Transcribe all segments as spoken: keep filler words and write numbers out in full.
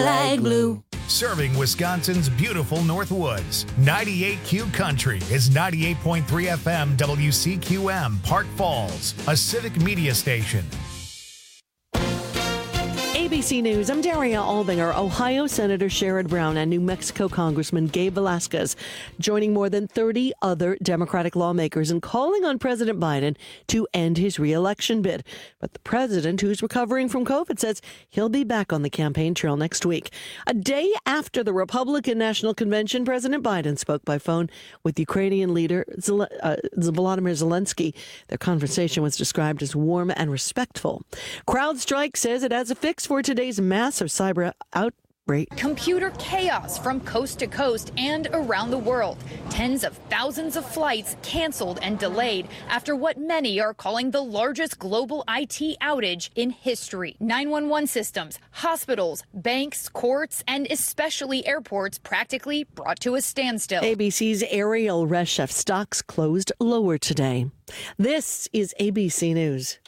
like glue. Serving Wisconsin's beautiful Northwoods. ninety-eight Q Country is ninety-eight point three F M W C Q M, Park Falls, a civic media station. A B C News, I'm Daria Albinger. Ohio Senator Sherrod Brown and New Mexico Congressman Gabe Velasquez joining more than thirty other Democratic lawmakers in calling on President Biden to end his re-election bid. But the president, who's recovering from COVID, says he'll be back on the campaign trail next week. A day after the Republican National Convention, President Biden spoke by phone with Ukrainian leader Zel- uh, Volodymyr Zelensky. Their conversation was described as warm and respectful. CrowdStrike says it has a fix for today's massive cyber outbreak. Computer chaos from coast to coast and around the world. Tens of thousands of flights canceled and delayed after what many are calling the largest global I T outage in history. nine one one systems, hospitals, banks, courts, and especially airports practically brought to a standstill. A B C's Ariel Reshef stocks closed lower today. This is A B C News.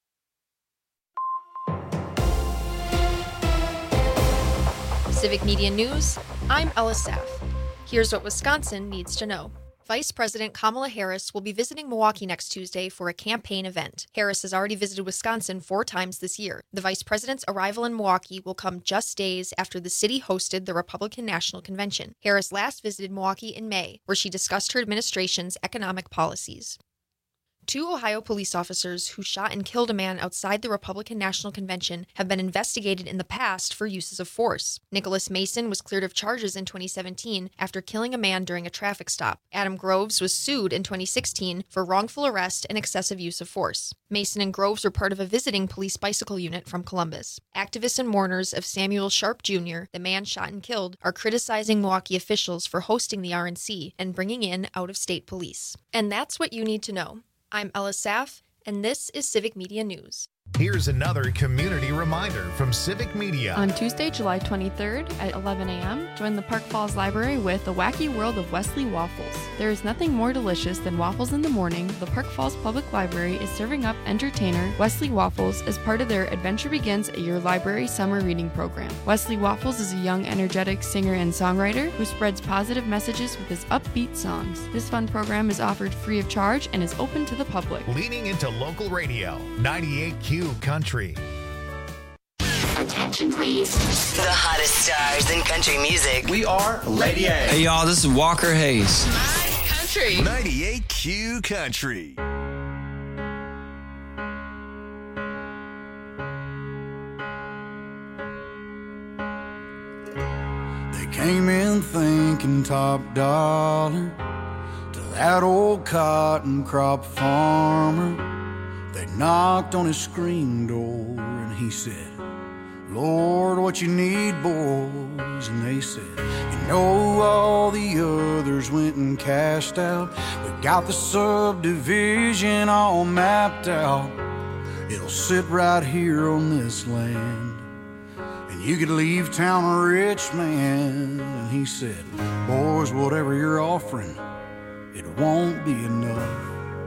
Civic Media News, I'm Ella Saff. Here's what Wisconsin needs to know. Vice President Kamala Harris will be visiting Milwaukee next Tuesday for a campaign event. Harris has already visited Wisconsin four times this year. The vice president's arrival in Milwaukee will come just days after the city hosted the Republican National Convention. Harris last visited Milwaukee in May, where she discussed her administration's economic policies. Two Ohio police officers who shot and killed a man outside the Republican National Convention have been investigated in the past for uses of force. Nicholas Mason was cleared of charges in twenty seventeen after killing a man during a traffic stop. Adam Groves was sued in twenty sixteen for wrongful arrest and excessive use of force. Mason and Groves were part of a visiting police bicycle unit from Columbus. Activists and mourners of Samuel Sharp Junior, the man shot and killed, are criticizing Milwaukee officials for hosting the R N C and bringing in out-of-state police. And that's what you need to know. I'm Ella Saff, and this is Civic Media News. Here's another community reminder from Civic Media. On Tuesday, July twenty-third at eleven a.m., join the Park Falls Library with The Wacky World of Wesley Waffles. There is nothing more delicious than waffles in the morning. The Park Falls Public Library is serving up entertainer Wesley Waffles as part of their Adventure Begins at Your Library summer reading program. Wesley Waffles is a young, energetic singer and songwriter who spreads positive messages with his upbeat songs. This fun program is offered free of charge and is open to the public. Leaning into local radio, ninety-eight Q Country. Attention, please. The hottest stars in country music. We are Lady A. Hey, y'all, this is Walker Hayes. My country. ninety-eight Q Country. They came in thinking top dollar to that old cotton crop farmer. They knocked on his screen door and he said, Lord, what you need, boys? And they said, you know, all the others went and cashed out. We got the subdivision all mapped out. It'll sit right here on this land, and you could leave town a rich man. And he said, boys, whatever you're offering, it won't be enough.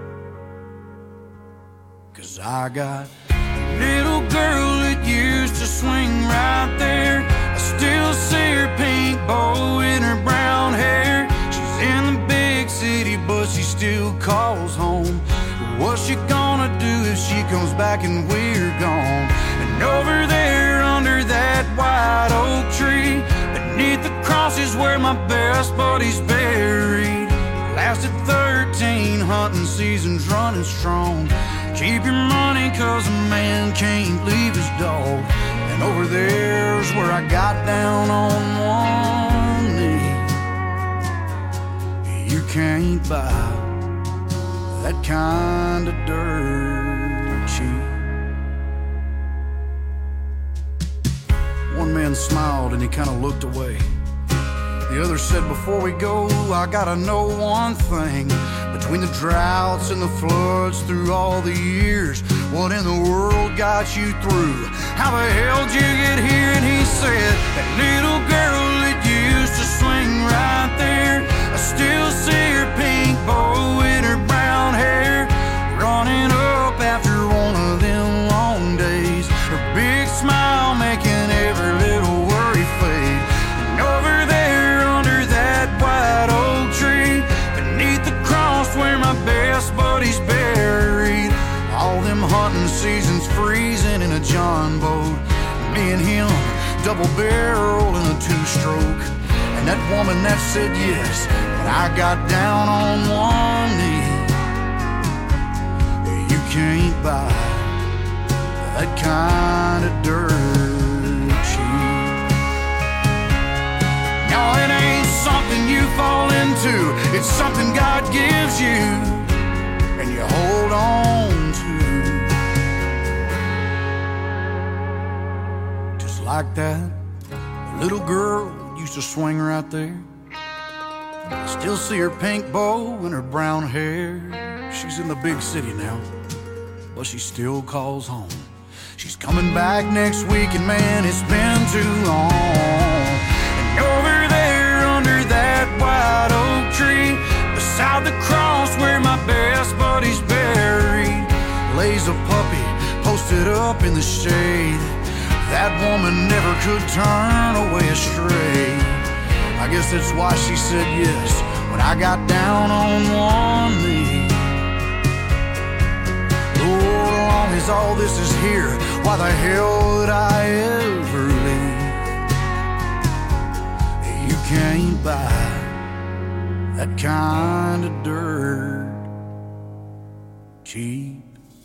Cause I got a little girl that used to swing right there. I still see her pink bow in her brown hair. She's in the big city, but she still calls home. What's she gonna do if she comes back and we're gone? And over there under that white oak tree, beneath the cross is where my best buddy's buried. Lasted thirteen hunting seasons running strong. Keep your money cause a man can't leave his dog. And over there's where I got down on one knee. You can't buy that kind of dirt cheap. One man smiled and he kind of looked away. The other said, before we go, I gotta know one thing. Between the droughts and the floods through all the years, what in the world got you through? How the hell did you get here? And he said, that little girl that used to swing right there, I still see her pink bow in her brown hair, running up after one of them long days. Her big smile making every little worry fade. seasons freezing in a John boat. Me and him, double barrel in a two-stroke. And that woman that said yes, but I got down on one knee. You can't buy that kind of dirt cheap. No, it ain't something you fall into. It's something God gives you and you hold on to. Just like that, a little girl used to swing right there. I still see her pink bow and her brown hair. She's in the big city now, but she still calls home. She's coming back next week, and man, it's been too long. And over there under that white oak tree, beside the cross where my best buddy's buried, lays a puppy posted up in the shade. That woman never could turn away astray. I guess that's why she said yes when I got down on one knee. Oh, as long as all this is here, why the hell would I ever leave? You can't buy that kind of dirt cheap.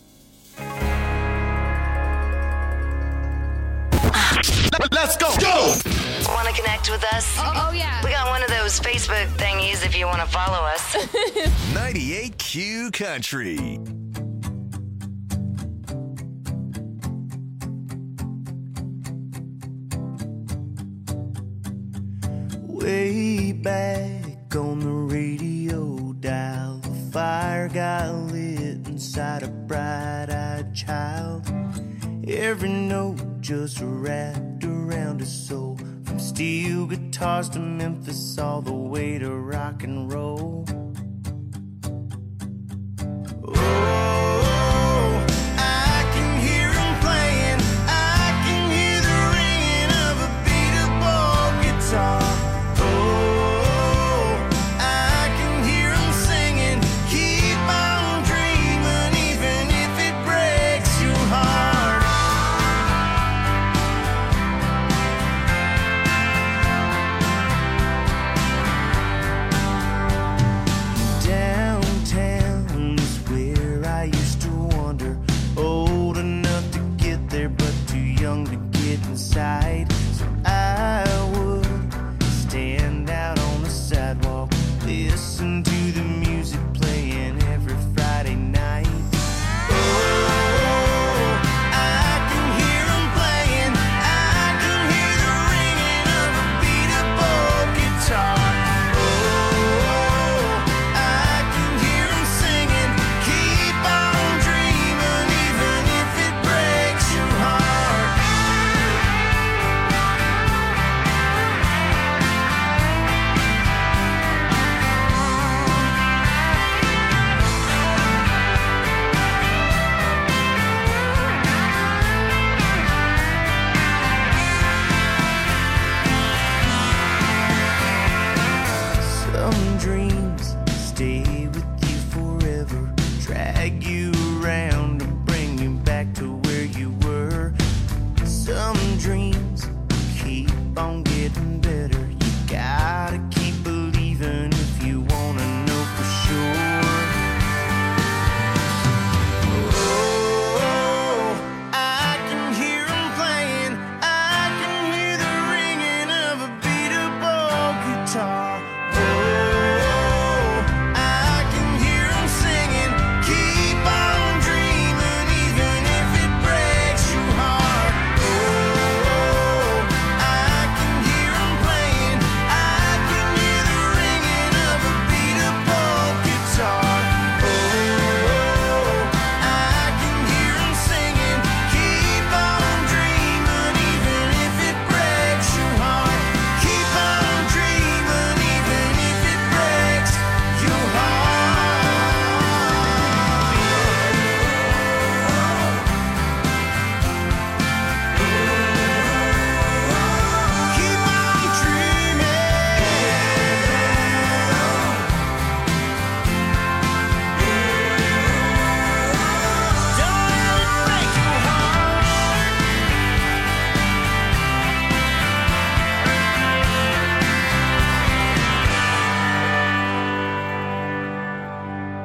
Let's go! Go! Want to connect with us? Oh, oh yeah. We got one of those Facebook thingies if you want to follow us. ninety-eight Q Country. Way back on the radio dial, the fire got lit inside a bright-eyed child. Every note just wrapped around his soul, from steel guitars to Memphis, all the way to rock and roll. Oh, I can hear him playing, I can hear the ringing of a beat-up old guitar. Oh, I can hear him singing, keep on dreaming, even if it breaks your heart. Downtown is where I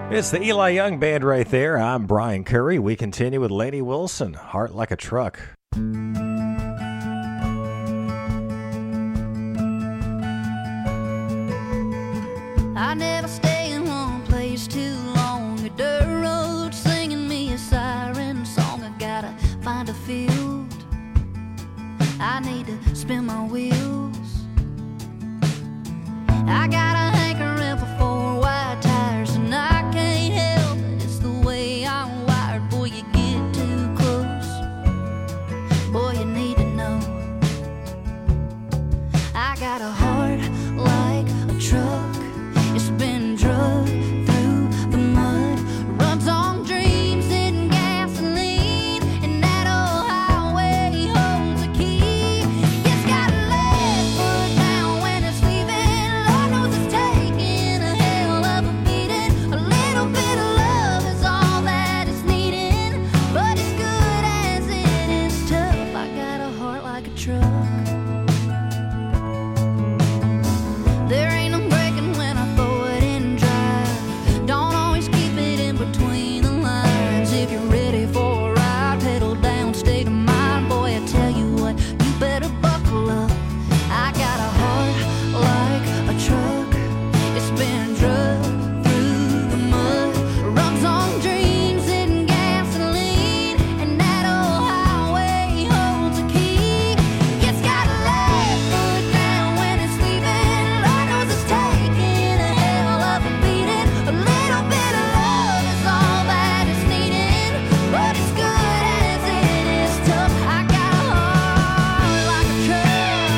It's the Eli Young Band right there. I'm Brian Curry. We continue with Lainey Wilson, Heart Like a Truck. I never stay in one place too long. A dirt road singing me a siren song. I gotta find a field. I need to spin my wheels. I got a hankering for four wide tires, and I can't help it. It's the way I'm wired. Boy, you get too close. Boy, you need to know. I got a heart like a truck. It's been drugged through the mud, runs on dreams and gasoline, and that old highway holds a key. It's got a left foot down when it's leaving. Lord knows it's taking a hell of a beating. A little bit of love is all that it's needing, but as good as it is tough, I got a heart like a truck. There ain't no breaking when I throw it in drive. Don't always keep it in between the lines. If you're ready for a ride, pedal down, state of mind. Boy, I tell you what, you better buckle up. I got a heart like a truck. It's been drugged through the mud, runs on dreams and gasoline, and that old highway holds a key. It's got a left foot down when it's leaving. Lord knows it's taking a hell of a beating. A little bit of love is all that it's needing, but as good as it is tough, I got a heart like a truck.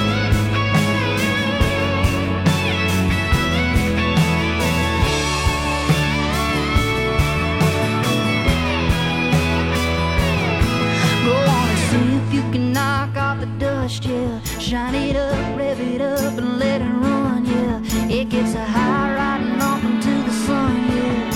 Go on and see if you can knock off the dust, yeah. Shine it up, rev it up, and let it run, yeah. It gets a high riding off into the sun, yeah.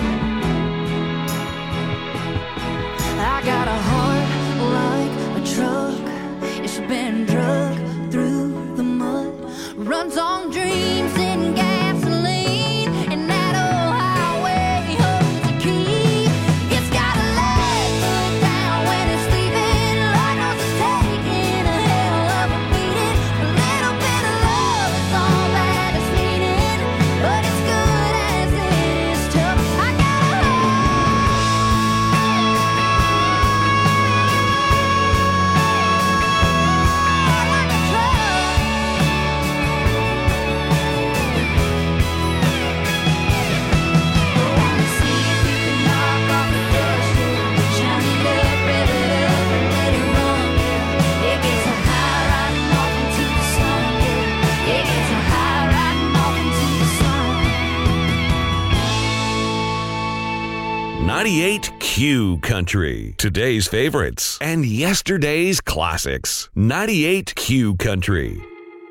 I got a heart like a truck. It's been drugged through the mud, runs on dreams and gasoline, and that old highway holds a key. It's got a left foot down when it's leaving. Lord knows it's taking a hell of a beating. A little bit of love is all that it's needing, but as good as it is tough, I got a heart like a truck. Go on and see if you can knock off the dust, yeah. Shine it up, rev it up, and let it run, yeah. It gets a high riding off into the sun, yeah. It gets a high riding off into the sun. ninety-eight Q Country. Today's favorites and yesterday's classics. ninety-eight Q Country.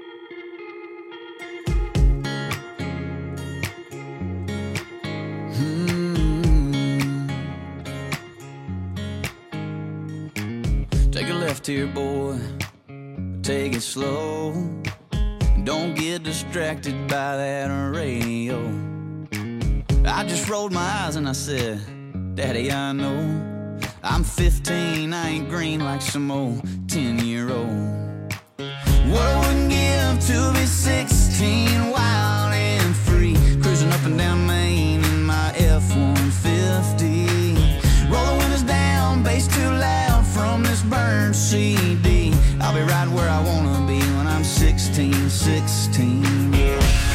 Take a left here, boy. Take it slow. Don't get distracted by that radio. I just rolled my eyes and I said, Daddy, I know I'm fifteen, I ain't green like some old ten-year-old. What I wouldn't give to be sixteen, wild and free, cruising up and down Main in my F one fifty. Roll the windows down, bass too loud from this burned C D. I'll be right where I wanna be when I'm sixteen, sixteen, yeah.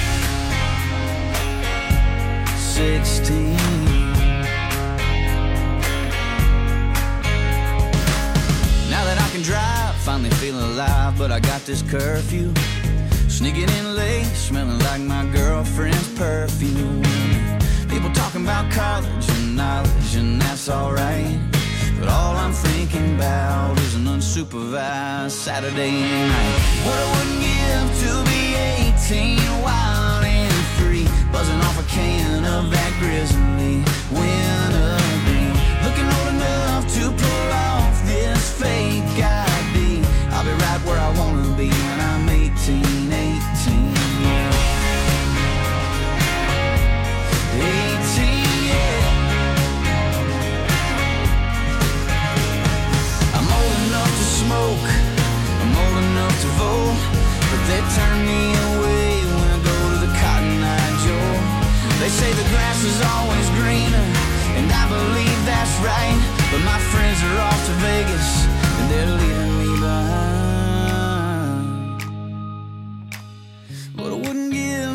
sixteen. Now that I can drive, finally feeling alive, but I got this curfew. Sneaking in late, smelling like my girlfriend's perfume. People talking about college and knowledge, and that's alright. But all I'm thinking about is an unsupervised Saturday night. What I wouldn't give to be eighteen, wild and free, buzzing off a can of that grizzly wintergreen. Looking old enough to pull off this fake I D. I'll be right where I wanna be when I'm eighteen, eighteen, yeah. eighteen.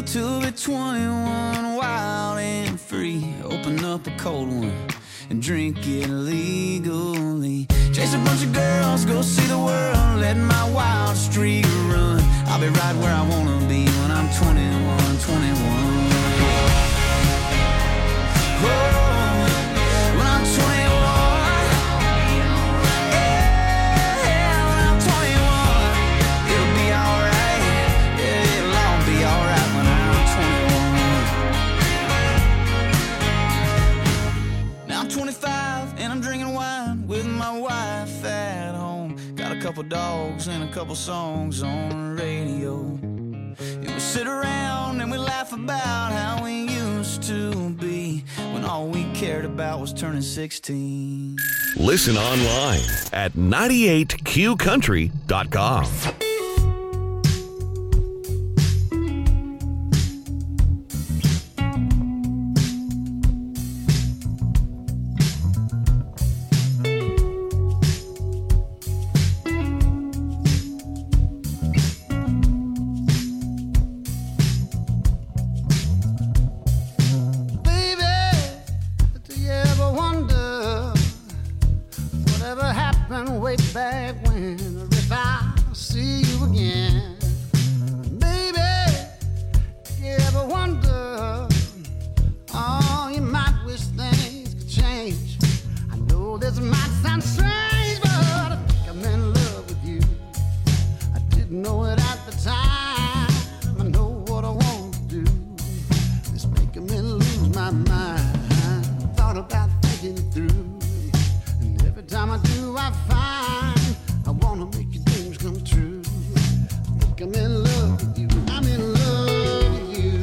live till we're twenty-one, wild and free. Open up a cold one and drink it legally. Chase a bunch of girls, go see the world, let my wild streak run. I'll be right where I wanna be when I'm twenty-one, twenty-one. Oh, when I'm twenty-one, yeah, when I'm twenty-one, it'll be alright, yeah, it'll all be alright when I'm twenty-one. Now I'm twenty-five and I'm drinking wine with my wife at home. Got a couple dogs and a couple songs on the radio. And we sit around and we laugh about how we used to be when all we cared about was turning sixteen. Listen online at ninety-eight q country dot com. Way back when, or if I see you again, baby, you ever wonder, oh, you might wish things could change. I know this might sound strange, but I think I'm in love with you. I didn't know it at the time. I know what I want to do. It's making me lose my mind. Thought about thinking it through, and every time I do, I find I wanna make your dreams come true. I think I'm in love with you. I'm in love with you.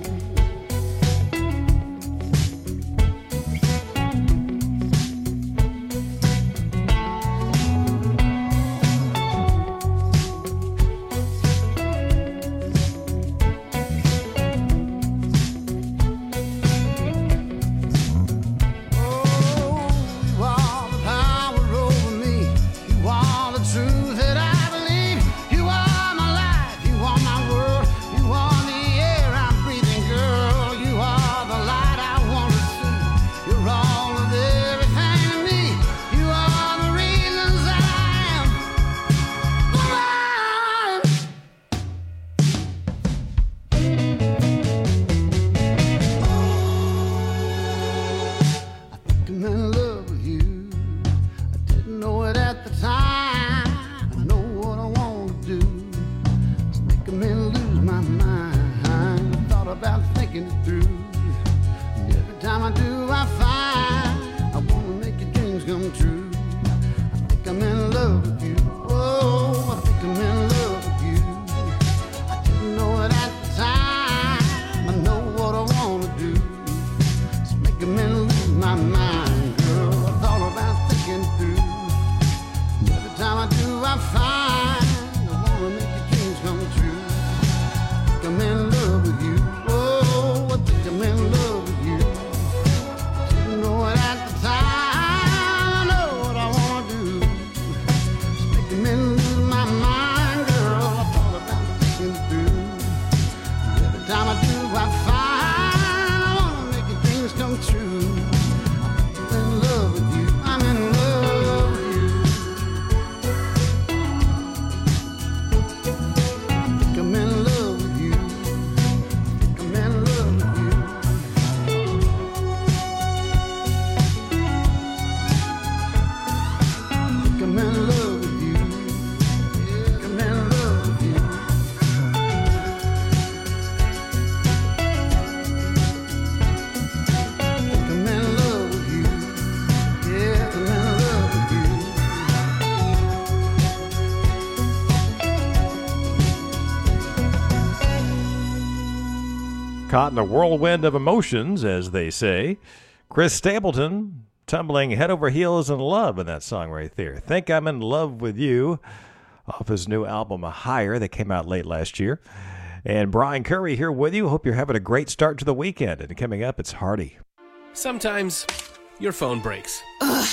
Caught in the whirlwind of emotions, as they say. Chris Stapleton tumbling head over heels in love in that song right there. Think I'm in Love with You, off his new album, Higher, that came out late last year. And Brian Curry here with you. Hope you're having a great start to the weekend. And coming up, it's Hardy. Sometimes your phone breaks. Ugh.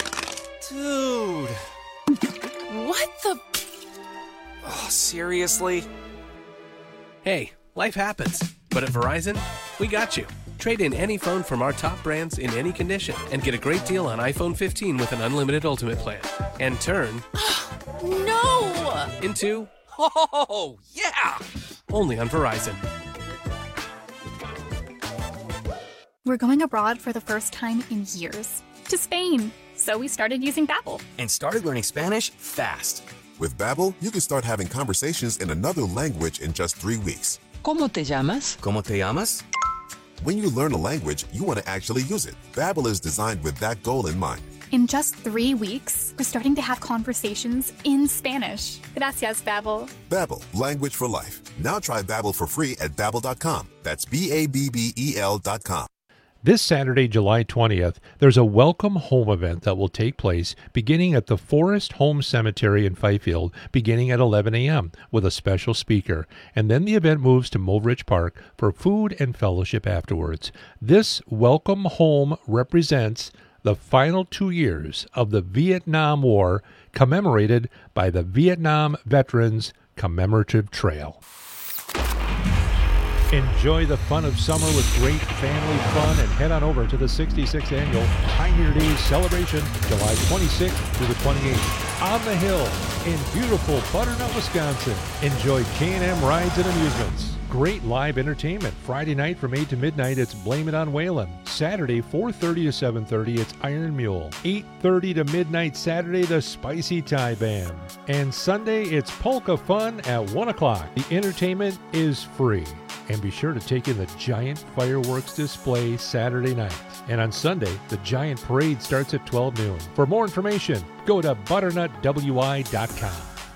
Dude. What the? Oh, seriously? Hey, life happens. But at Verizon, we got you. Trade in any phone from our top brands in any condition and get a great deal on iPhone fifteen with an unlimited Ultimate plan. And turn No! into Oh, yeah! only on Verizon. We're going abroad for the first time in years. To Spain. So we started using Babbel. And started learning Spanish fast. With Babbel, you can start having conversations in another language in just three weeks. ¿Cómo te llamas? ¿Cómo te llamas? When you learn a language, you want to actually use it. Babbel is designed with that goal in mind. In just three weeks, we're starting to have conversations in Spanish. Gracias, Babbel. Babbel, language for life. Now try Babbel for free at babbel dot com. That's B A B B E L dot com. This Saturday, July twentieth, there's a Welcome Home event that will take place beginning at the Forest Home Cemetery in Fifield, beginning at eleven a.m. with a special speaker. And then the event moves to Mulrich Park for food and fellowship afterwards. This Welcome Home represents the final two years of the Vietnam War, commemorated by the Vietnam Veterans Commemorative Trail. Enjoy the fun of summer with great family fun and head on over to the sixty-sixth Annual Pioneer Days Celebration, July twenty-sixth through the twenty-eighth. On the Hill in beautiful Butternut, Wisconsin. Enjoy K and M rides and amusements. Great live entertainment. Friday night from eight to midnight, it's Blame It on Waylon. Saturday, four thirty to seven thirty, it's Iron Mule. eight thirty to midnight Saturday, the Spicy Thai Band. And Sunday, it's Polka Fun at one o'clock. The entertainment is free. And be sure to take in the giant fireworks display Saturday night. And on Sunday, the giant parade starts at twelve noon. For more information, go to butternut w i dot com.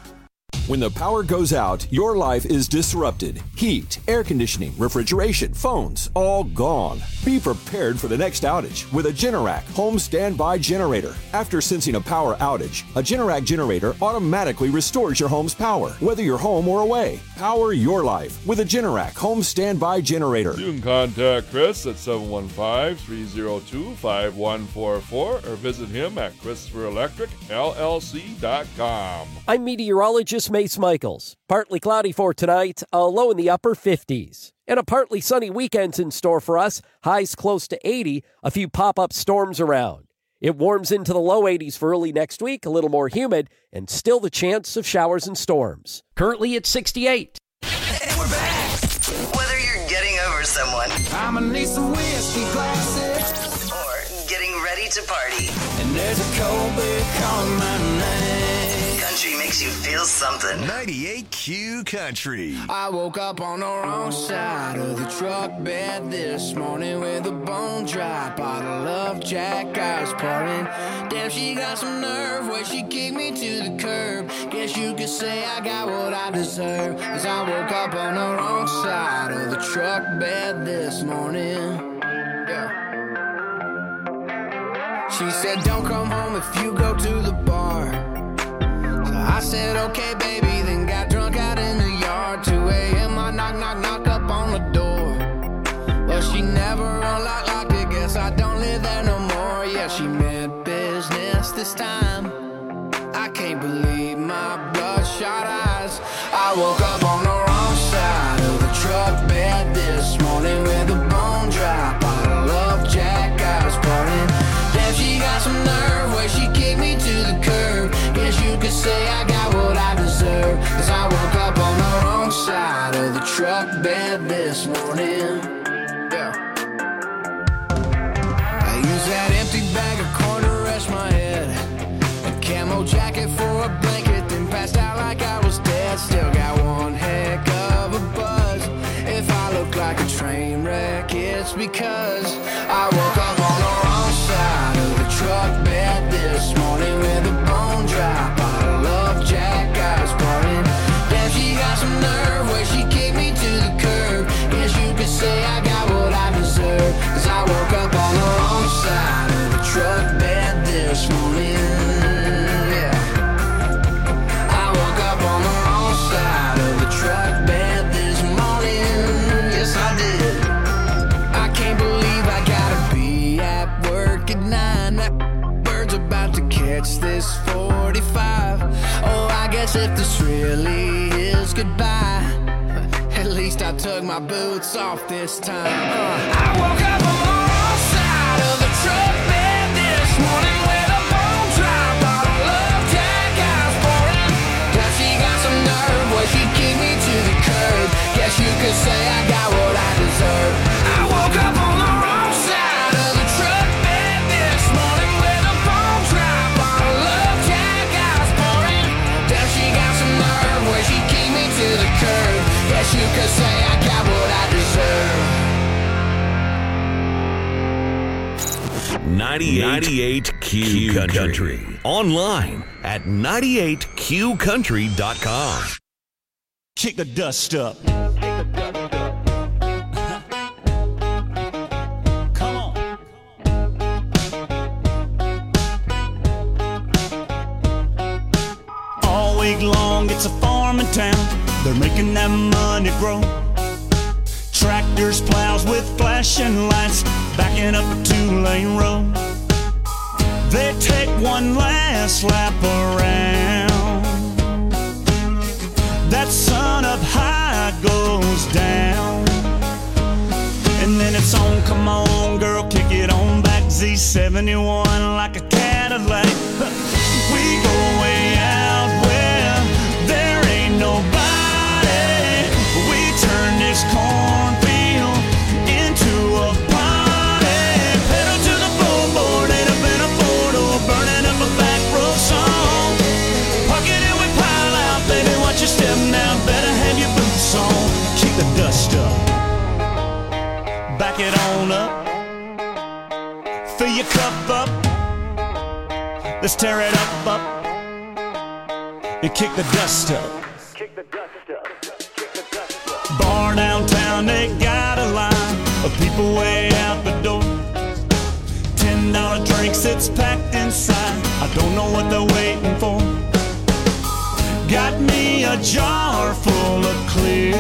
When the power goes out, your life is disrupted. Heat, air conditioning, refrigeration, phones, all gone. Be prepared for the next outage with a Generac home standby generator. After sensing a power outage, a Generac generator automatically restores your home's power, whether you're home or away. Power your life with a Generac home standby generator. You can contact Chris at seven one five, three zero two, five one four four or visit him at Christopher Electric L L C dot com. I'm meteorologist Mace Michaels. Partly cloudy for tonight, a low in the upper fifties. And a partly sunny weekend's in store for us, highs close to eighty, a few pop-up storms around. It warms into the low eighties for early next week, a little more humid, and still the chance of showers and storms. Currently at sixty-eight. And we're back! Whether you're getting over someone, I'ma need some whiskey glasses, or getting ready to party, and there's a cold beer calling my name. country makes you feel something. ninety-eight Q Country. I woke up on the wrong side of the truck bed this morning with a bone dry bottle of Jack I was pouring. Damn, she got some nerve where she kicked me to the curb. Guess you could say I got what I deserve, 'cause I woke up on the wrong side of the truck bed this morning. Yeah. She said, don't come home if you go to the bar. So I said, okay, baby, then got drunk out in the yard. two a.m. I knock, knock, knock up on the door. But she never unlocked, locked it. Guess I don't live there no more. Yeah, she meant business this time. I can't believe my bloodshot eyes. I woke up on the wrong side of the truck bed this morning with a bone dry bottle of Jack I was pouring. Damn, she got some nerve where she kicked me to the curb. Guess you could say I got what I deserve, 'cause I woke up on the wrong side of the truck bed this morning. Yeah. I used that empty bag of corn to rest my head, a camo jacket for a blanket, then passed out like I was dead. Still got one heck of a buzz. If I look like a train wreck, it's because I woke up on the wrong side of the truck bed this morning with a bone dry bottle of Jack I was pouring. Damn, she got some nerve where she kicked me to the curb. Guess you could say I got what I deserve, 'cause I woke up on the wrong side of the truck bed this morning. Yeah. I woke up on the wrong side of the truck bed this morning. Yes, I did. I can't believe I gotta be at work at nine. That bird's about to catch this forty-five. Oh, I guess if this really is goodbye, at least I took my boots off this time. Uh. I woke up on the wrong side of the truck bed this morning with a bone drop on a love jack I was pouring. Now she got some nerve, well she kicked me to the curb. Guess you could say I got what I deserve. I woke up on the wrong side of the truck bed this morning with a bone drop on a love jack I was pouring. Now she got some nerve, well she kicked me to the curb. Guess you could say I got what I deserve. ninety-eight Q Country. Country. Online at ninety-eight Q country dot com. Kick the dust up. Come on. All week long, it's a farming town. They're making that money grow. Tractors, plows with flashing lights, backing up a two-lane road. They take one last lap around. That sun up high goes down. And then it's on, come on girl, kick it on back. Z seventy-one like a Cadillac. We go way out where there ain't nobody. Turn this cornfield into a party. Pedal to the floorboard, ain't up in a four-door, burning up a back road song. Park it and we pile out, baby, watch your step now, better have your boots on. Kick the dust up, back it on up, fill your cup up, let's tear it up, up, and kick the dust up. Bar downtown, they got a line of people way out the door. Ten dollar drinks, it's packed inside. I don't know what they're waiting for. Got me a jar full of clear,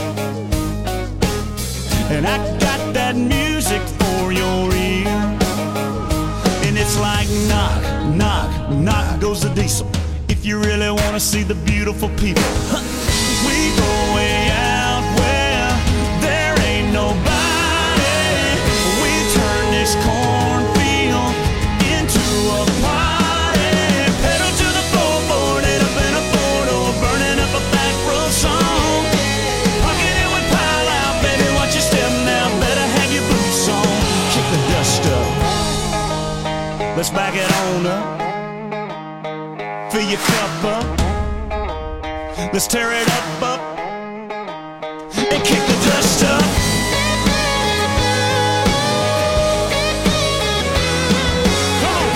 and I got that music for your ear. And it's like knock, knock, knock goes the diesel. If you really want to see the beautiful people, we go way out where there ain't nobody. We turn this cornfield into a party. Pedal to the floorboard, ain't up in a four-door, burning up a back road song. Pocket it with pile out, baby, watch your step now, better have your boots on. Kick the dust up, let's back it on up, fill your cup up, let's tear it up, up, and kick the dust up. Come on.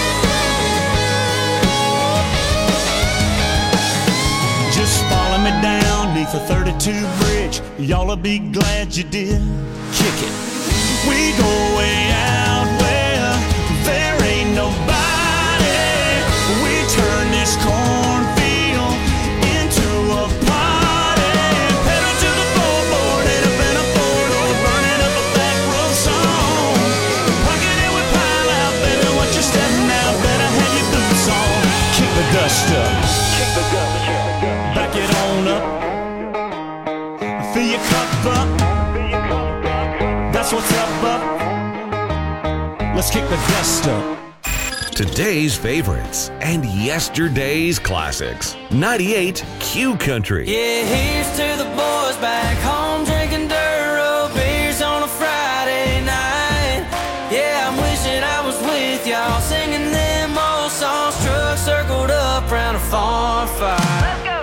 Just follow me down neath the thirty-two bridge. Y'all'll be glad you did. Kick it. We go way out where there ain't nobody. We turn this cornfield into a party. Pedal to the floorboard, ain't up in a four-door, burning up a back road song. Pocket it with pile out, baby, watch your step now, better have your boots on. Kick the dust up, back it on up, fill your cup up, that's what's up, up. Let's kick the dust up. Today's favorites and yesterday's classics. ninety-eight Q Country. Yeah, here's to the boys back home drinking dirt road beers on a Friday night. Yeah, I'm wishing I was with y'all singing them old songs. Trucks circled up round a farm fire. Let's go.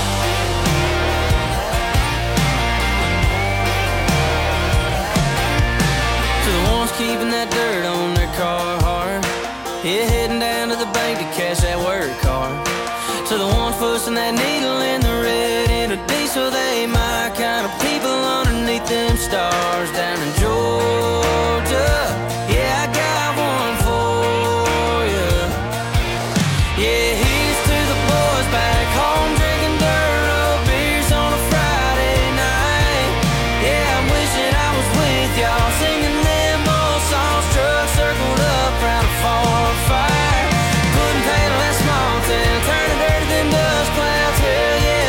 To the ones keeping that dirt on their car hard. Yeah, heading down to the bank to cash that work card. To the ones pushing that needle in the red in a diesel, they my kind of people underneath them stars down in Georgia. Yeah, I got one for you. Yeah, here's to the boys back home drinking dirt road beers on a Friday night. Yeah, I'm wishing I was with y'all singing them old songs. Trucks circled up round a farm fire. Putting paint on that small town, turning dirt to them dust clouds. Hell yeah.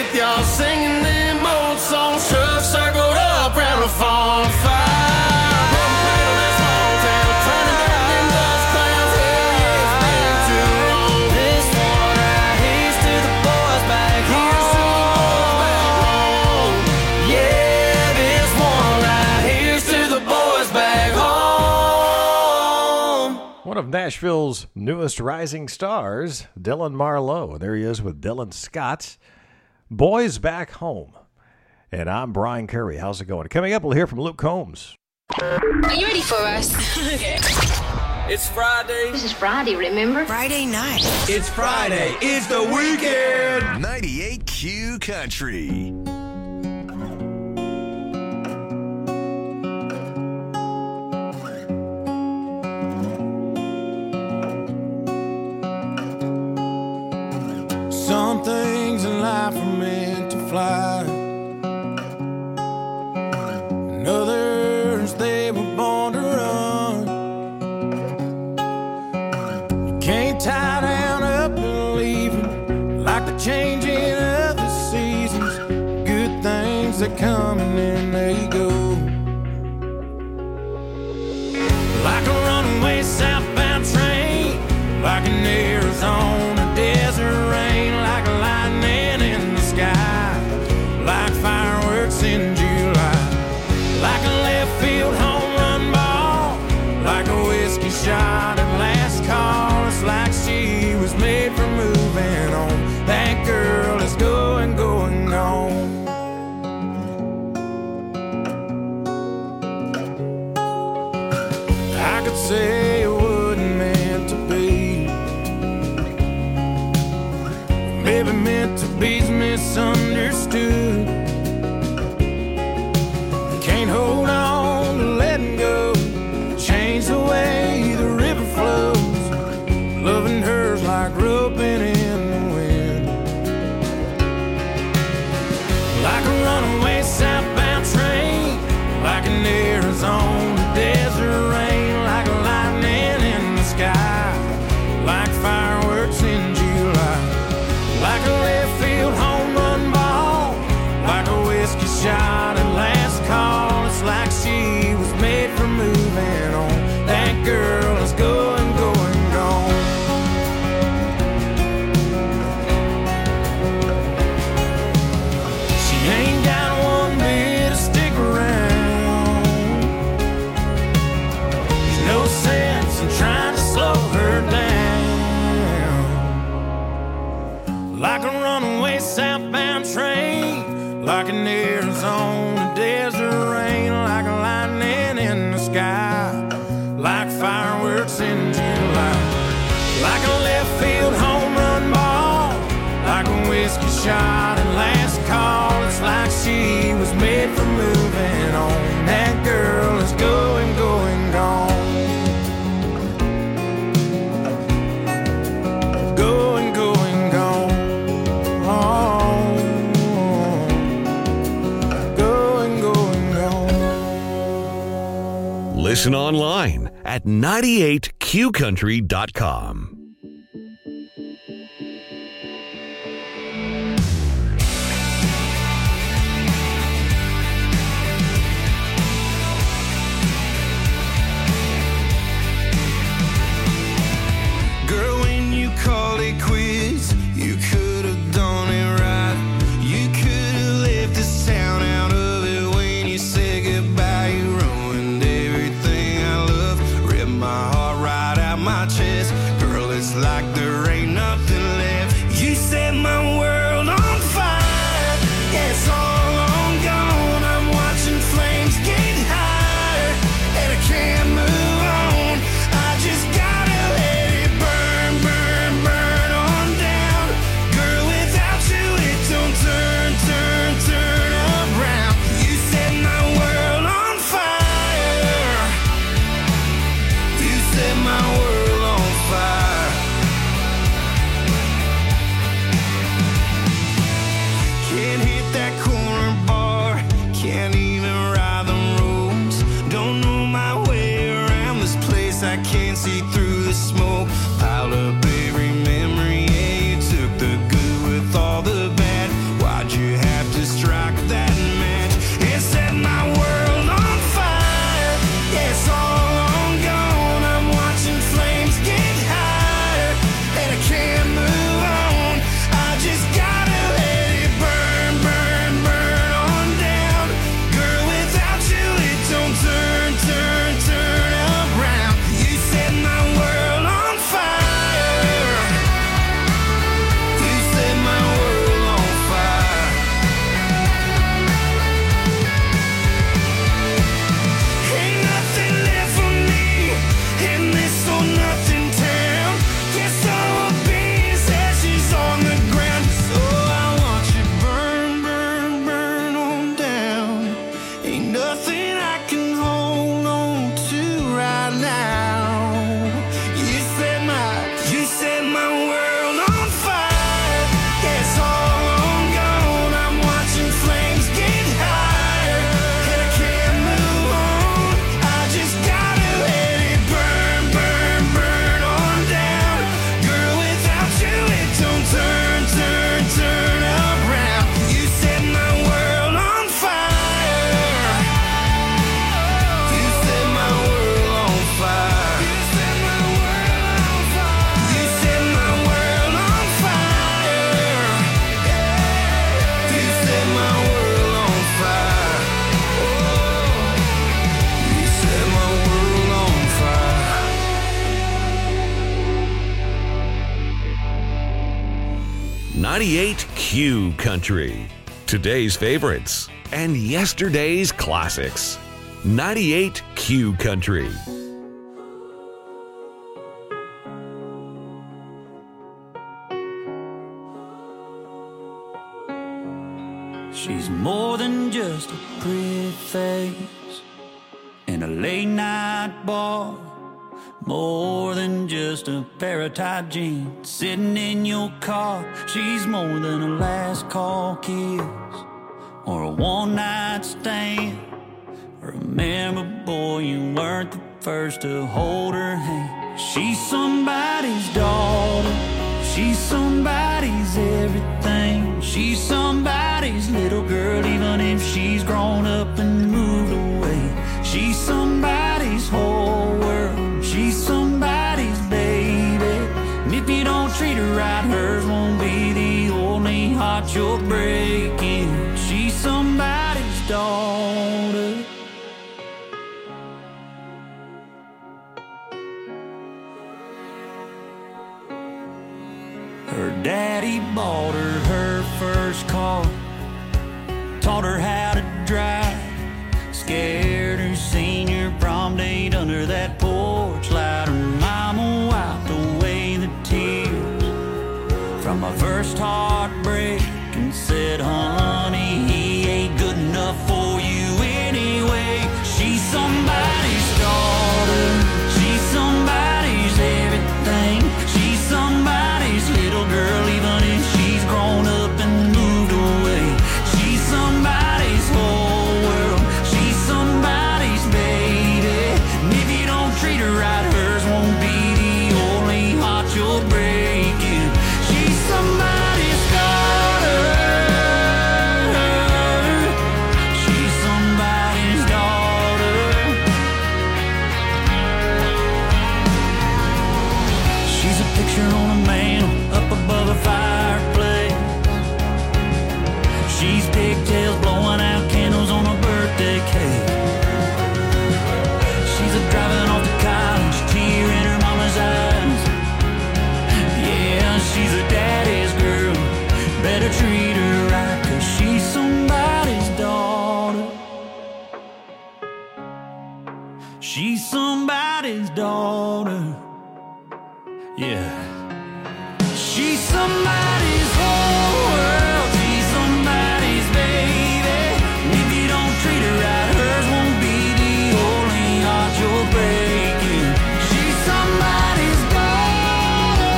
with y'all singing them old songs. Trucks circled up round a farm fire. One of Nashville's newest rising stars, Dylan Marlowe. There he is with Dylan Scott. Boys Back Home. And I'm Brian Curry. How's it going? Coming up, we'll hear from Luke Combs. Are you ready for us? Okay. It's Friday. This is Friday, remember? Friday night. It's Friday. It's the weekend. ninety-eight Q Country. Some things in life are meant to fly, and others they were born to run. You can't tie down up and leave them like the changing of the seasons. Good things that come and then they go, like a runaway southbound train, like an Arizona desert rain, like a lightning in the sky, like fireworks in July, like a left field home run ball, like a whiskey shot at last call. It's like she was made for moving on. That girl is going, going, gone. I could say it wasn't meant to be, maybe meant to be's misunderstood. Can't hold on to letting go, change the way the river flows. Loving her's like roping in the wind, like a runaway southbound train, like an Arizona desert rain, like a lightning in the sky, like fireworks in July, like a left field home run ball, like a whiskey shot at last call. It's like she was made for moving on. That girl is going, going, gone. She ain't got one bit to stick around. There's no sense in trying to slow her down, like a runaway southbound train, like an Arizona desert rain, like a lightning in the sky, like fireworks in July, like a left field home run ball, like a whiskey shot at last call. It's like she was made for moving on. That girl is going, going, gone. Going, going, gone. Going, going, gone. Listen online at ninety-eight q country dot com. Girl, when you called it quits, you could have done it right. You could have left this town out of it when you said goodbye. You ruined everything I love, ripped my heart right out my chest. Girl, ninety-eight Q Country. Today's favorites and yesterday's classics. ninety-eight Q Country. She's more than just a pretty face in a late night bar, more than just a pair of tight jeans sitting in your car. She's more than a last call kiss or a one night stand. Remember, boy, you weren't the first to hold her hand. She's somebody's daughter, she's somebody's everything. She's somebody's little girl, even if she's grown up and moved away. She's somebody's whole world, she's somebody's baby. And if you don't treat her right, hers won't be the only heart you're breaking. She's somebody's daughter. Her daddy bought her her first car, taught her how to drive, scared her senior prom date under that porch light. Her mama wiped away the tears from my first heartbreak and said, honey, he ain't good enough for you anyway. She's somebody's daughter, she's somebody's everything. She's somebody's little girl, even if she's grown up and moved away. She's somebody's whole world, she's somebody's baby. And if you don't treat her right, hers won't be the only heart you're breaking. She's somebody's daughter, she's somebody's daughter. She's a picture on a mantle up above a fireplace. She's pigtails blowing out candles on a birthday cake. She's a driving off to college, tear in her mama's eyes. Yeah, she's a daddy's girl, better treat her right, 'cause she's somebody's daughter. She's somebody's daughter. Yeah. She's somebody's whole world, she's somebody's baby. And if you don't treat her right, hers won't be the only heart you're breaking. She's somebody's daughter,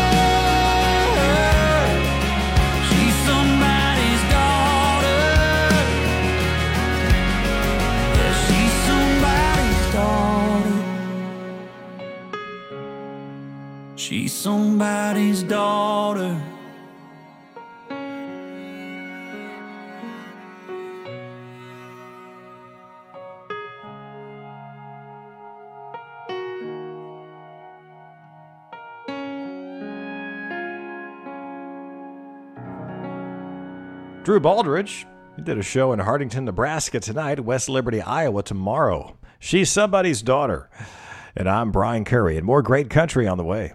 she's somebody's daughter. Yeah, she's somebody's daughter. She's somebody's daughter. Drew Baldridge, he did a show in Hardington, Nebraska tonight, West Liberty, Iowa tomorrow. She's somebody's daughter. And I'm Brian Curry, and more great country on the way.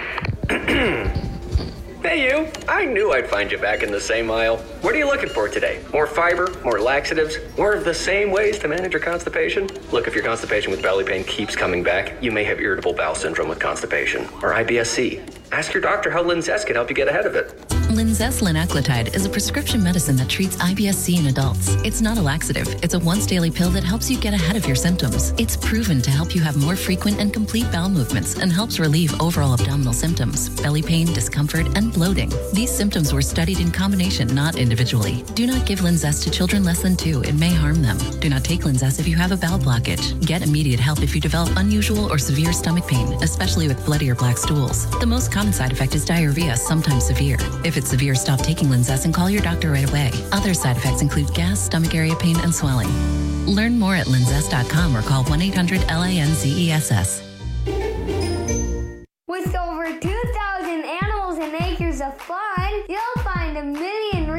Hey you, I knew I'd find you back in the same aisle. What are you looking for today? More fiber, more laxatives, more of the same ways to manage your constipation? Look, if your constipation with belly pain keeps coming back, you may have irritable bowel syndrome with constipation, or I B S C. Ask your doctor how Linzess can help you get ahead of it. Linzess linaclotide is a prescription medicine that treats I B S C in adults. It's not a laxative. It's a once-daily pill that helps you get ahead of your symptoms. It's proven to help you have more frequent and complete bowel movements and helps relieve overall abdominal symptoms, belly pain, discomfort, and bloating. These symptoms were studied in combination, not individually. Do not give Linzess to children less than two. It may harm them. Do not take Linzess if you have a bowel blockage. Get immediate help if you develop unusual or severe stomach pain, especially with bloody or black stools. The most common side effect is diarrhea, sometimes severe. If it's severe, stop taking Linzess and call your doctor right away. Other side effects include gas, stomach area pain, and swelling. Learn more at linzess dot com or call one eight hundred L A N Z E S S. With over two thousand animals and acres of fun, you'll find a million reasons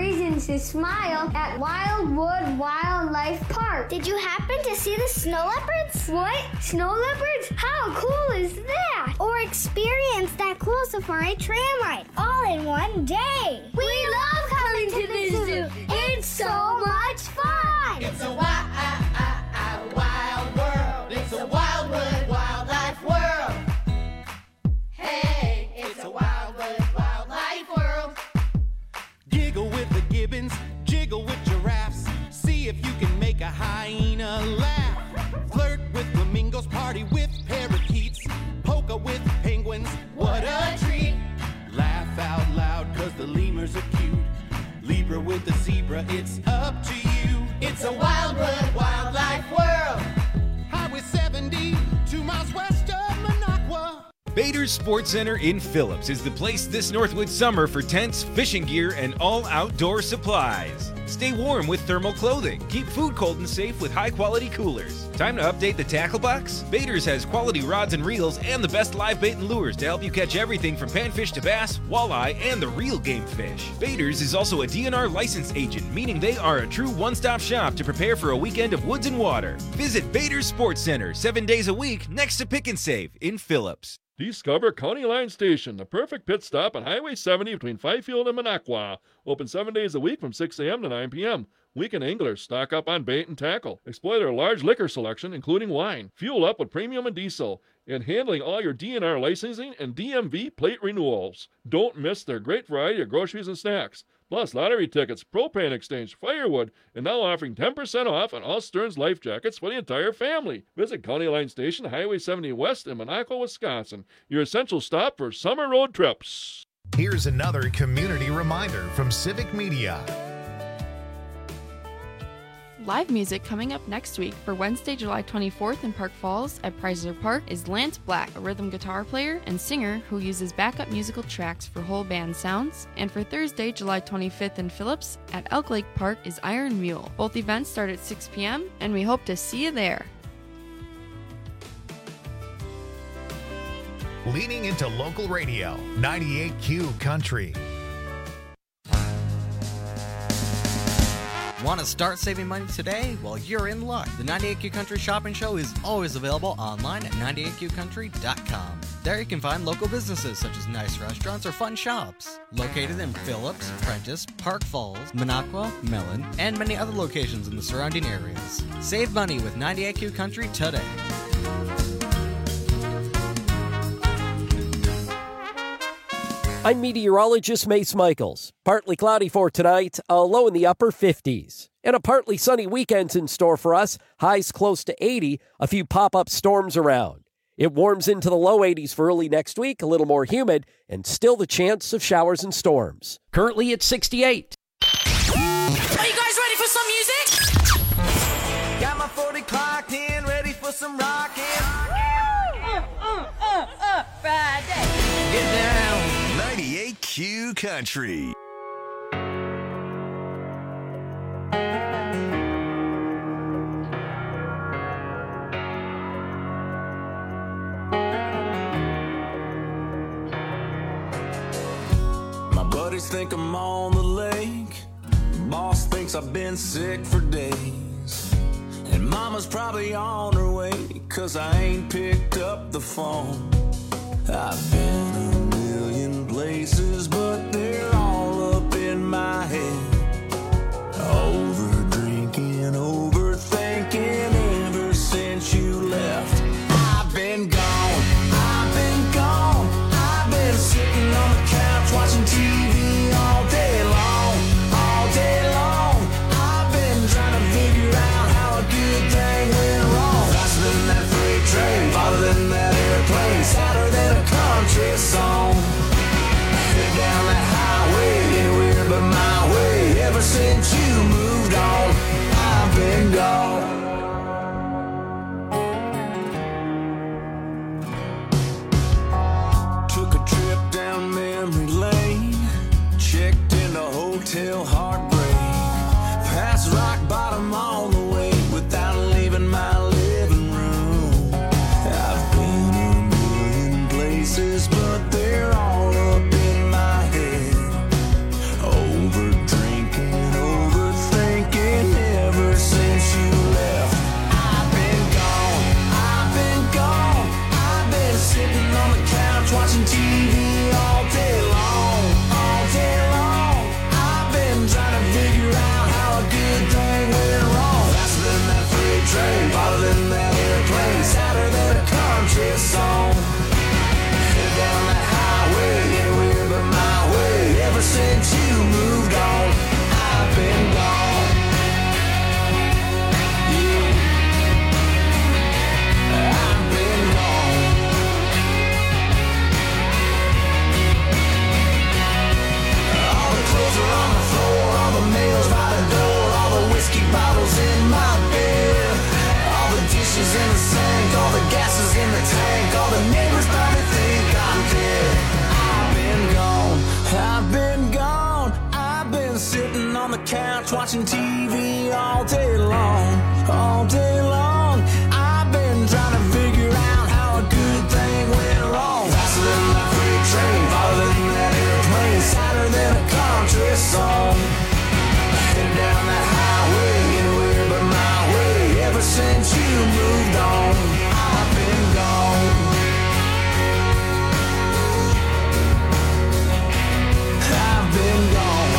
to smile at Wildwood Wildlife Park. Did you happen to see the snow leopards? What? Snow leopards? How cool is that? Or experience that cool safari tram ride all in one day. We, we love coming to the zoo. zoo. It's so much fun. It's a wild, wild world. It's a Wildwood Wildlife world. Hey, it's a Wildwood Wildlife world. Giggle with the gibbons, jiggle with giraffes. See if you can make a hyena laugh. Flirt with flamingos, party with parakeets. Polka with penguins, what a treat. Laugh out loud, cause the lemurs are cute. Libra with the zebra, it's up to you. It's a Wildwood Wildlife world. Highway seventy, two miles west of Minocqua. Bader's Sports Center in Phillips is the place this Northwood summer for tents, fishing gear, and all outdoor supplies. Stay warm with thermal clothing. Keep food cold and safe with high-quality coolers. Time to update the tackle box? Bader's has quality rods and reels and the best live bait and lures to help you catch everything from panfish to bass, walleye, and the real game fish. Bader's is also a D N R license agent, meaning they are a true one-stop shop to prepare for a weekend of woods and water. Visit Bader's Sports Center seven days a week next to Pick and Save in Phillips. Discover County Line Station, the perfect pit stop on Highway seventy between Fifield and Minocqua. Open seven days a week from six a.m. to nine p.m. Weekend anglers stock up on bait and tackle. Explore their large liquor selection, including wine. Fuel up with premium and diesel. And handling all your D N R licensing and D M V plate renewals. Don't miss their great variety of groceries and snacks. Plus lottery tickets, propane exchange, firewood, and now offering ten percent off on all Stearns life jackets for the entire family. Visit County Line Station, Highway seventy West in Minocqua, Wisconsin. Your essential stop for summer road trips. Here's another community reminder from Civic Media. Live music coming up next week for Wednesday, July twenty-fourth in Park Falls at Chrysler Park is Lance Black, a rhythm guitar player and singer who uses backup musical tracks for whole band sounds. And for Thursday, July twenty-fifth in Phillips at Elk Lake Park is Iron Mule. Both events start at six p.m. and we hope to see you there. Leaning into local radio, ninety-eight Q Country. Want to start saving money today? Well, you're in luck. The ninety-eight Q Country Shopping Show is always available online at ninety-eight q country dot com. There you can find local businesses such as nice restaurants or fun shops. Located in Phillips, Prentice, Park Falls, Minocqua, Mellon, and many other locations in the surrounding areas. Save money with ninety-eight Q Country today. I'm meteorologist Mace Michaels. Partly cloudy for tonight, a low in the upper fifties. And a partly sunny weekend's in store for us, highs close to eighty, a few pop-up storms around. It warms into the low eighties for early next week, a little more humid, and still the chance of showers and storms. Currently at sixty-eight. Are you guys ready for some music? Got my forty clocked in, ready for some rockin'. Uh, uh, uh, uh, Friday. Get down. ninety-eight Q Country. My buddies think I'm on the lake. Boss thinks I've been sick for days. And mama's probably on her way, cause I ain't picked up the phone. I've been a million places, but they're all up in my head. Over drinking, overthinking, ever since you left. I've been gone, I've been gone. I've been sitting on the couch watching T V all day long, all day long. I've been trying to figure out how a good thing went wrong. Faster than that freight train, farther than that airplane, sadder than a country song. Head down that highway, anywhere but my way. Ever since you moved on, I've been gone. Took a trip down memory lane, checked into Hotel Heartbreak, past rock bottom on the way without leaving my living room. I've been a million places, but they're all up in my head. Over drinking, couch watching T V all day long, all day long. I've been trying to figure out how a good thing went wrong. Faster than my freight train, farther than that airplane, sadder than a country song. Headed down that highway, anywhere but my way. Ever since you moved on, I've been gone. I've been gone.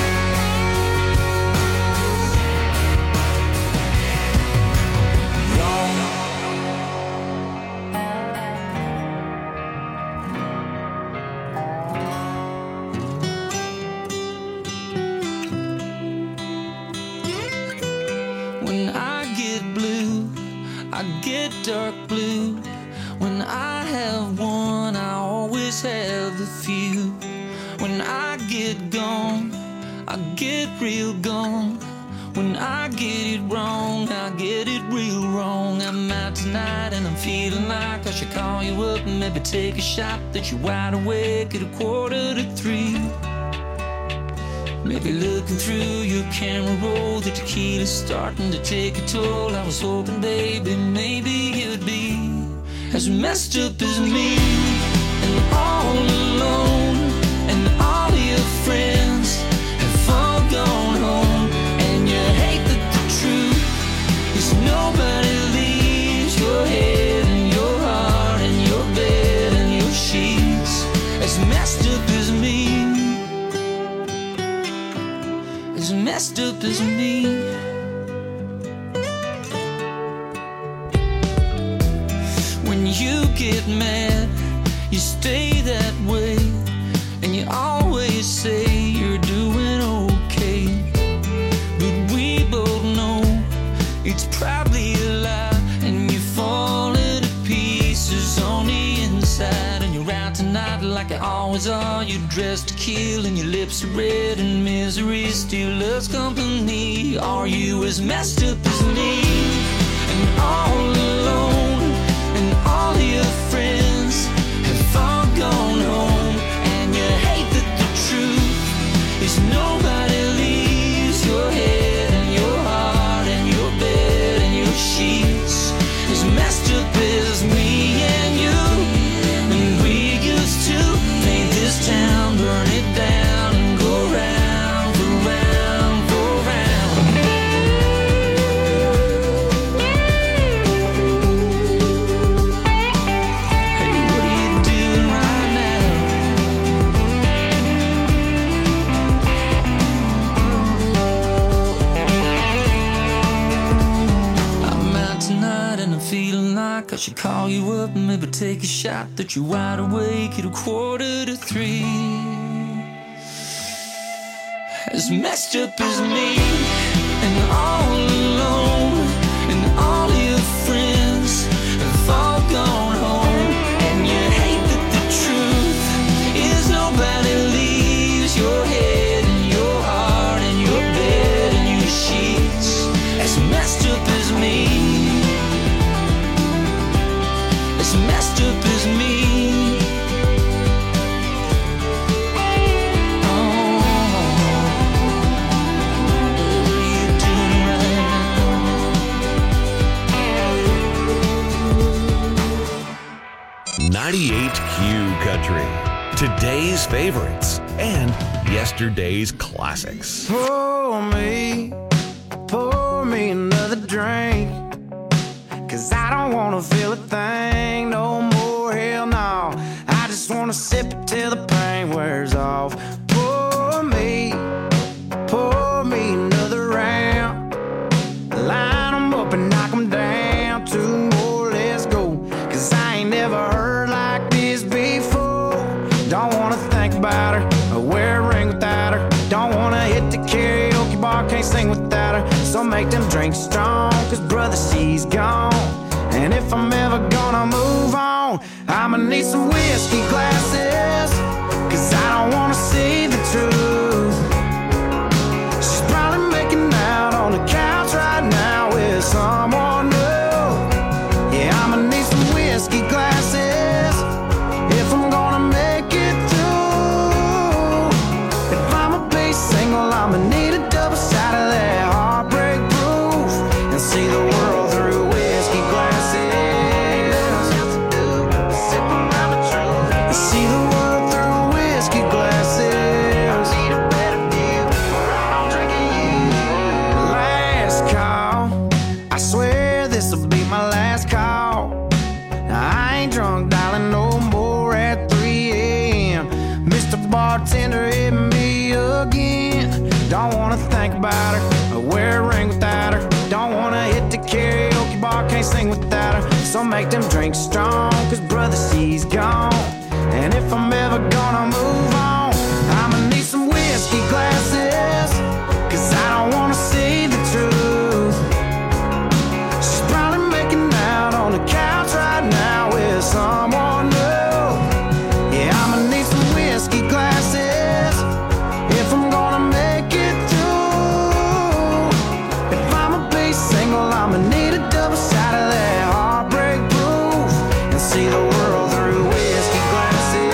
When I get blue, I get dark blue. When I have one, I always have a few. When I get gone, I get real gone. When I get it wrong, I get it real wrong. I'm out tonight and I'm feeling like I should call you up and maybe take a shot that you're wide awake at a quarter to three. Maybe looking through your camera roll, the tequila's starting to take a toll. I was hoping, baby, maybe you'd be as messed up as me, and all alone, and all of your friends have all gone home, and you hate that the truth is nobody leaves your head and your heart and your bed and your sheets as messed up as me, as messed up as me. When you get mad, you stay that way, and you always say you're doing okay, but we both know it's probably a lie, and you're falling to pieces on the inside, and you're out tonight like you always are. You're dressed to kill and your lips are red, and misery still loves company. Are you as messed up as me, and all alone, and all of your friends have all gone home, and you hate that the truth is nobody leaves your head and your heart and your bed and your sheets as messed up as me and you. And we used to paint this town, burn it down, and go round for round for round. Hey, what are you doing right now? I'm out tonight and I'm feeling like I should call you up and maybe take a shot that you're wide awake at a quarter to three. As messed up as me, and all alone, and all your friends have all gone home, and you hate that the truth is nobody leaves your head and your heart and your bed and your sheets. As messed up as me, as messed up as me. ninety-eight Q Country. Today's favorites and yesterday's classics. Pour me, pour me another drink, 'cause I don't wanna feel a thing no more, hell no. I just wanna sip it till the pain wears off. Pour me, pour me another round, line 'em up and knock 'em down. Two more, let's go, 'cause I ain't never heard like this before. Don't wanna think about her or wear a ring without her. Don't wanna hit the karaoke bar, can't sing without her. So make them drinks strong, 'cause brother, she's gone. And if I'm ever gonna move on, I'ma need some whiskey glasses, 'cause I don't wanna see the truth. She's probably making out on the couch right now with someone new. Yeah, I'ma need some whiskey glasses if I'm gonna make it through. If I'ma be single, I'ma need a double side. wear a ring without her. Don't wanna hit the karaoke bar, can't sing without her. So make them drinks strong, cause brother, she's gone. And if I'm ever gonna move on, I'ma need some whiskey glasses, cause I don't wanna see the truth. She's probably making out on the couch right now with someone new. Yeah, I'ma need some whiskey glasses if I'm gonna make it through. If I'ma be single, I'ma need a double shot of that heartbreak proof and see the world through whiskey glasses.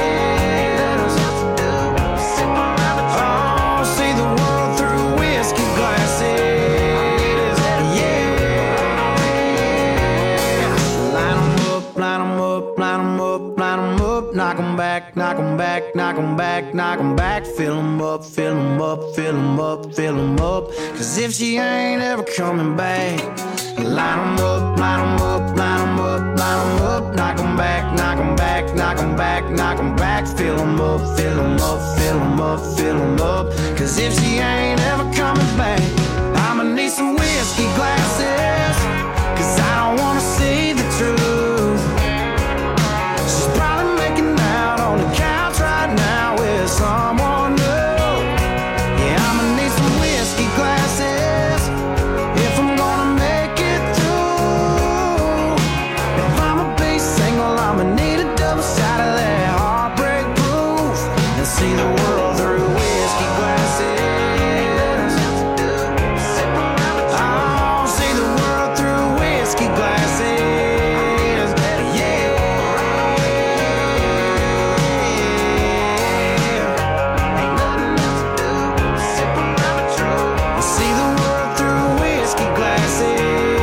Oh, see the world through whiskey glasses. Yeah. Line 'em up, line 'em up, line 'em up, line 'em up. Knock 'em back, knock 'em back, knock 'em back, knock 'em back. Fill 'em up, fill 'em up, fill 'em up, fill 'em up. Cause if she ain't ever coming back, line 'em up, line 'em up, line 'em up, line 'em up. Knock 'em back, knock 'em back, knock 'em back, knock 'em back. Fill 'em up, fill 'em up, fill 'em up, fill 'em up. Cause if she ain't ever coming back, I'ma need some whiskey glasses, cause I don't wanna see the truth. She's probably making out on the couch right now with someone new. Yeah, I'ma need some whiskey glasses if I'm gonna make it through. If I'ma be single, I'ma need a double shot of that heartbreak proof and see the world through whiskey glasses. Oh, see the world through whiskey glasses. See the world through whiskey glasses.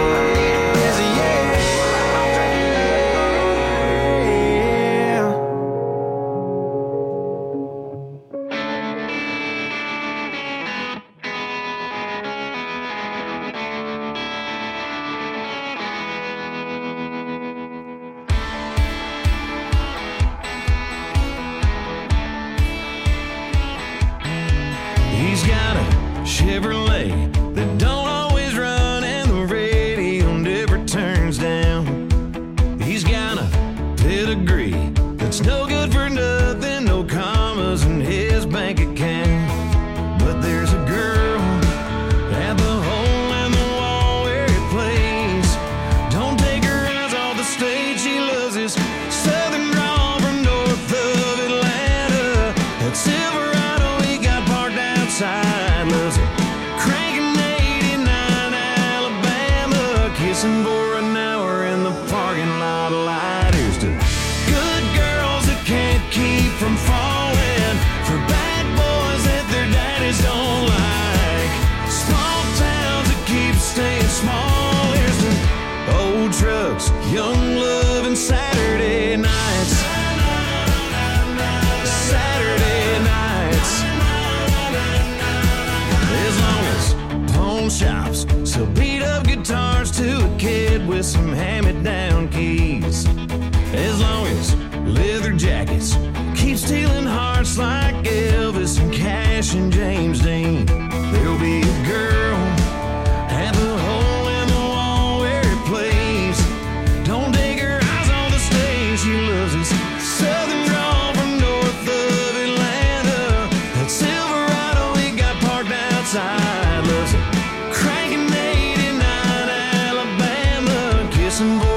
He's got a Chevrolet that don't always run, and the radio never turns down. He's got a pedigree that's no good for nothing, no commas in his bank account. But there's a girl at the hole in the wall where it plays. Don't take her eyes off the stage, she loves his southern drawl from north of Atlanta. That Silverado he got parked outside, loves it cranking eighty-nine Alabama, kissing for an hour in the parking lot light. Here's to good girls that can't keep from falling for bad boys that their daddies don't like, small towns that keep staying small. Here's to old trucks, young love, and Saturday nights. Saturday nights. As long as pawn shops sell beat up guitars to a kid with some hand-me-down keys, as long as leather jackets keep stealing hearts like Elvis and Cash and James Dean, there'll be a girl at the hole in the wall where it plays. Don't take her eyes on the stage, she loves his southern drawl from north of Atlanta. That Silverado he got parked outside, loves it cranking eighty-nine Alabama, kissing boys